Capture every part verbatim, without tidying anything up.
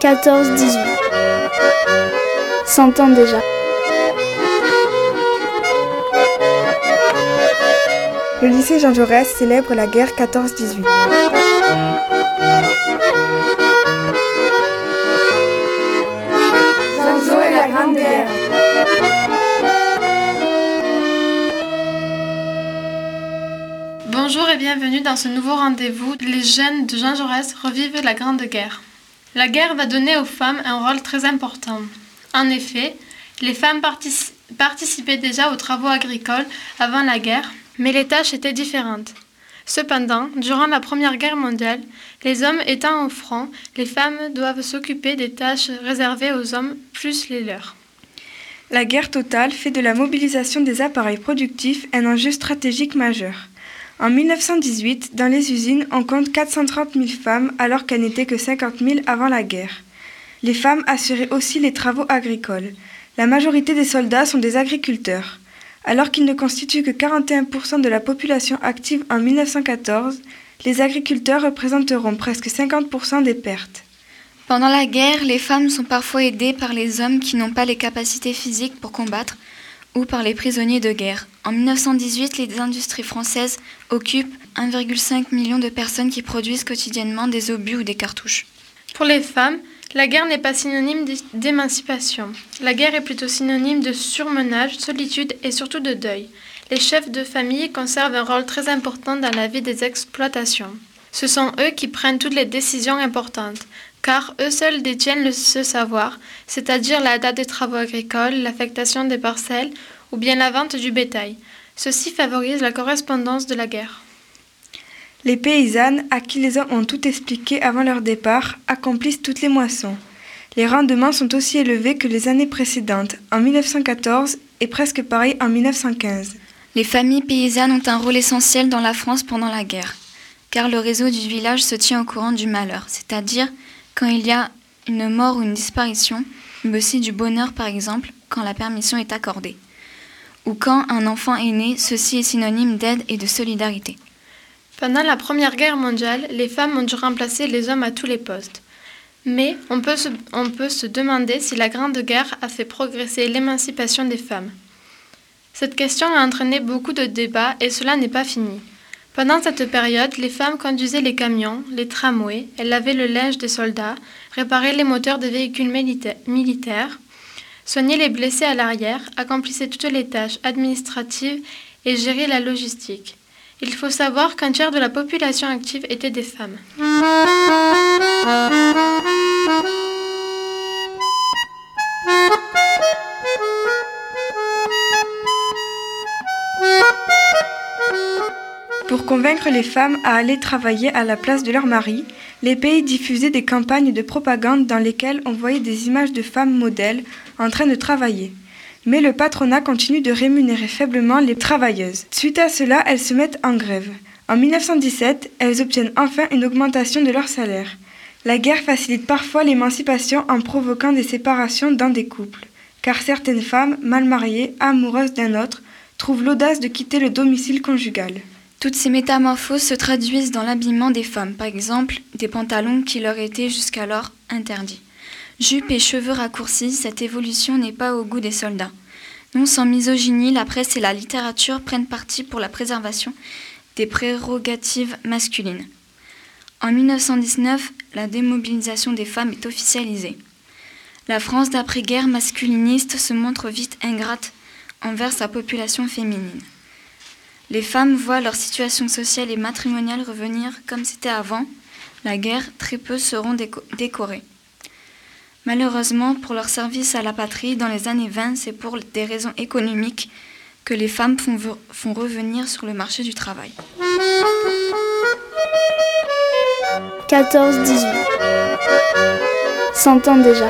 quatorze dix-huit. Cent ans déjà. Le lycée Jean Jaurès célèbre la guerre quatorze dix-huit. Janjo et la Grande Guerre. Bonjour et bienvenue dans ce nouveau rendez-vous. Les jeunes de Jean Jaurès revivent la Grande Guerre. La guerre va donner aux femmes un rôle très important. En effet, les femmes partici- participaient déjà aux travaux agricoles avant la guerre, mais les tâches étaient différentes. Cependant, durant la Première Guerre mondiale, les hommes étant au front, les femmes doivent s'occuper des tâches réservées aux hommes plus les leurs. La guerre totale fait de la mobilisation des appareils productifs un enjeu stratégique majeur. En mille neuf cent dix-huit, dans les usines, on compte quatre cent trente mille femmes alors qu'elles n'étaient que cinquante mille avant la guerre. Les femmes assuraient aussi les travaux agricoles. La majorité des soldats sont des agriculteurs. Alors qu'ils ne constituent que quarante et un pour cent de la population active en mille neuf cent quatorze, les agriculteurs représenteront presque cinquante pour cent des pertes. Pendant la guerre, les femmes sont parfois aidées par les hommes qui n'ont pas les capacités physiques pour combattre ou par les prisonniers de guerre. En mille neuf cent dix-huit, les industries françaises occupent un virgule cinq million de personnes qui produisent quotidiennement des obus ou des cartouches. Pour les femmes, la guerre n'est pas synonyme d'émancipation. La guerre est plutôt synonyme de surmenage, solitude et surtout de deuil. Les chefs de famille conservent un rôle très important dans la vie des exploitations. Ce sont eux qui prennent toutes les décisions importantes, car eux seuls détiennent le, ce savoir, c'est-à-dire la date des travaux agricoles, l'affectation des parcelles ou bien la vente du bétail. Ceci favorise la correspondance de la guerre. Les paysannes, à qui les hommes ont tout expliqué avant leur départ, accomplissent toutes les moissons. Les rendements sont aussi élevés que les années précédentes, en mille neuf cent quatorze et presque pareil en mille neuf cent quinze. Les familles paysannes ont un rôle essentiel dans la France pendant la guerre, car le réseau du village se tient au courant du malheur, c'est-à-dire quand il y a une mort ou une disparition, mais aussi du bonheur par exemple, quand la permission est accordée. Ou quand un enfant est né, ceci est synonyme d'aide et de solidarité. Pendant la Première Guerre mondiale, les femmes ont dû remplacer les hommes à tous les postes. Mais on peut se, on peut se demander si la Grande Guerre a fait progresser l'émancipation des femmes. Cette question a entraîné beaucoup de débats et cela n'est pas fini. Pendant cette période, les femmes conduisaient les camions, les tramways, elles lavaient le linge des soldats, réparaient les moteurs des véhicules milita- militaires, soignaient les blessés à l'arrière, accomplissaient toutes les tâches administratives et géraient la logistique. Il faut savoir qu'un tiers de la population active était des femmes. Pour convaincre les femmes à aller travailler à la place de leur mari, les pays diffusaient des campagnes de propagande dans lesquelles on voyait des images de femmes modèles en train de travailler. Mais le patronat continue de rémunérer faiblement les travailleuses. Suite à cela, elles se mettent en grève. En mille neuf cent dix-sept, elles obtiennent enfin une augmentation de leur salaire. La guerre facilite parfois l'émancipation en provoquant des séparations dans des couples, car certaines femmes, mal mariées, amoureuses d'un autre, trouvent l'audace de quitter le domicile conjugal. Toutes ces métamorphoses se traduisent dans l'habillement des femmes, par exemple des pantalons qui leur étaient jusqu'alors interdits. Jupes et cheveux raccourcis, cette évolution n'est pas au goût des soldats. Non sans misogynie, la presse et la littérature prennent parti pour la préservation des prérogatives masculines. En mille neuf cent dix-neuf, la démobilisation des femmes est officialisée. La France d'après-guerre masculiniste se montre vite ingrate envers sa population féminine. Les femmes voient leur situation sociale et matrimoniale revenir comme c'était avant la guerre, très peu seront déco- décorées. Malheureusement, pour leur service à la patrie, dans les années vingt, c'est pour des raisons économiques que les femmes font, font revenir sur le marché du travail. quatorze dix-huit. Cent ans déjà.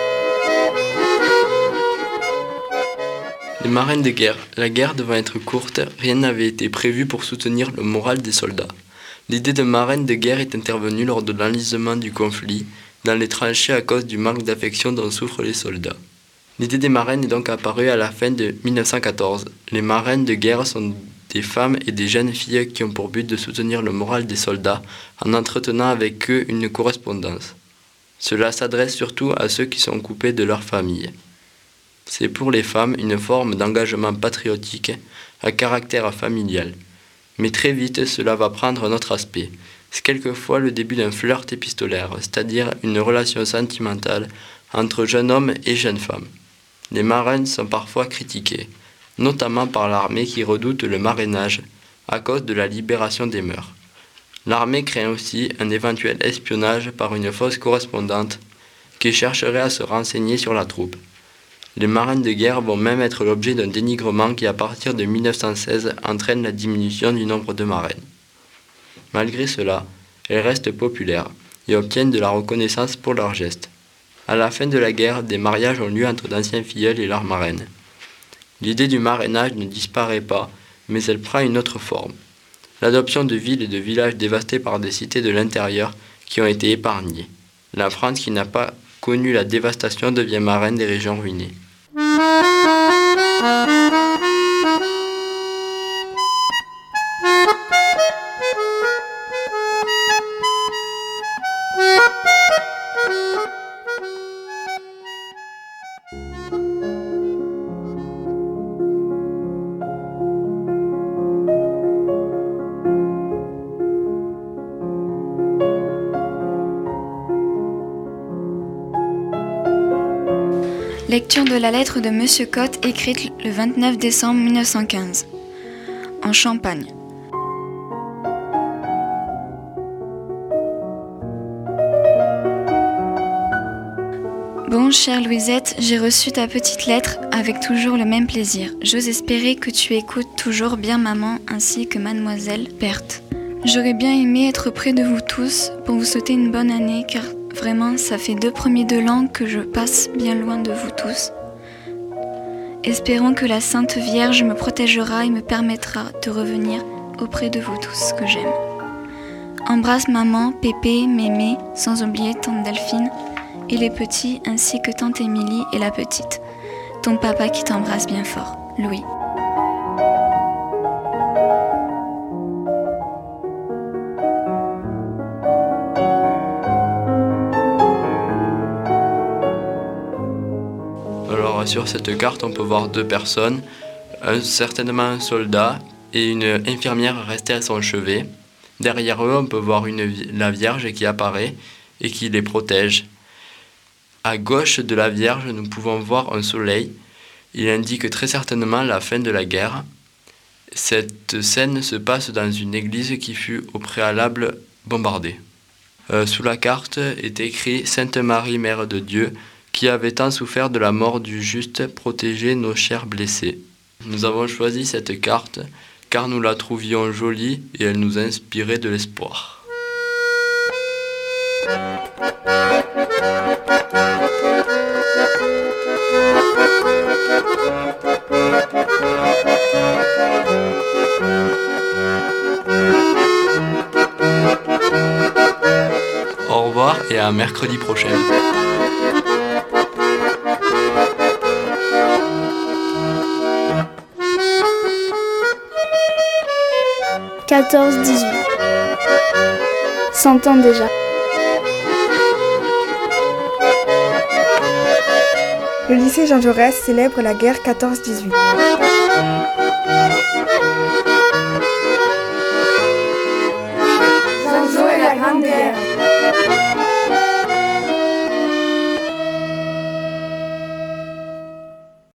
Les marraines de guerre. La guerre devant être courte, rien n'avait été prévu pour soutenir le moral des soldats. L'idée de marraine de guerre est intervenue lors de l'enlisement du conflit, dans les tranchées à cause du manque d'affection dont souffrent les soldats. L'idée des marraines est donc apparue à la fin de mille neuf cent quatorze. Les marraines de guerre sont des femmes et des jeunes filles qui ont pour but de soutenir le moral des soldats en entretenant avec eux une correspondance. Cela s'adresse surtout à ceux qui sont coupés de leur famille. C'est pour les femmes une forme d'engagement patriotique à caractère familial. Mais très vite, cela va prendre un autre aspect. C'est quelquefois le début d'un flirt épistolaire, c'est-à-dire une relation sentimentale entre jeune homme et jeune femme. Les marraines sont parfois critiquées, notamment par l'armée qui redoute le marrainage à cause de la libération des mœurs. L'armée craint aussi un éventuel espionnage par une fausse correspondante qui chercherait à se renseigner sur la troupe. Les marraines de guerre vont même être l'objet d'un dénigrement qui, à partir de mille neuf cent seize, entraîne la diminution du nombre de marraines. Malgré cela, elles restent populaires et obtiennent de la reconnaissance pour leurs gestes. À la fin de la guerre, des mariages ont lieu entre d'anciens filleuls et leurs marraines. L'idée du marrainage ne disparaît pas, mais elle prend une autre forme. L'adoption de villes et de villages dévastés par des cités de l'intérieur qui ont été épargnées. La France, qui n'a pas connu la dévastation, devient marraine des régions ruinées. Lecture de la lettre de Monsieur Cotte écrite le vingt-neuf décembre mille neuf cent quinze. En Champagne. Bon, chère Louisette, j'ai reçu ta petite lettre avec toujours le même plaisir. J'ose espérer que tu écoutes toujours bien maman ainsi que mademoiselle Berthe. J'aurais bien aimé être près de vous tous pour vous souhaiter une bonne année car vraiment, ça fait deux premiers de l'an que je passe bien loin de vous tous. Espérons que la Sainte Vierge me protégera et me permettra de revenir auprès de vous tous que j'aime. Embrasse maman, Pépé, Mémé, sans oublier tante Delphine et les petits ainsi que tante Émilie et la petite. Ton papa qui t'embrasse bien fort, Louis. Alors sur cette carte, on peut voir deux personnes, un, certainement un soldat et une infirmière restée à son chevet. Derrière eux, on peut voir une, la Vierge qui apparaît et qui les protège. À gauche de la Vierge, nous pouvons voir un soleil. Il indique très certainement la fin de la guerre. Cette scène se passe dans une église qui fut au préalable bombardée. Euh, sous la carte est écrit « Sainte Marie, Mère de Dieu », qui avait tant souffert de la mort du juste, protégez nos chers blessés. Nous avons choisi cette carte car nous la trouvions jolie et elle nous inspirait de l'espoir. Au revoir et à mercredi prochain. quatorze dix-huit. Cent ans déjà. Le lycée Jean Jaurès célèbre la guerre quatorze dix-huit. Jean-Jo et la Grande Guerre.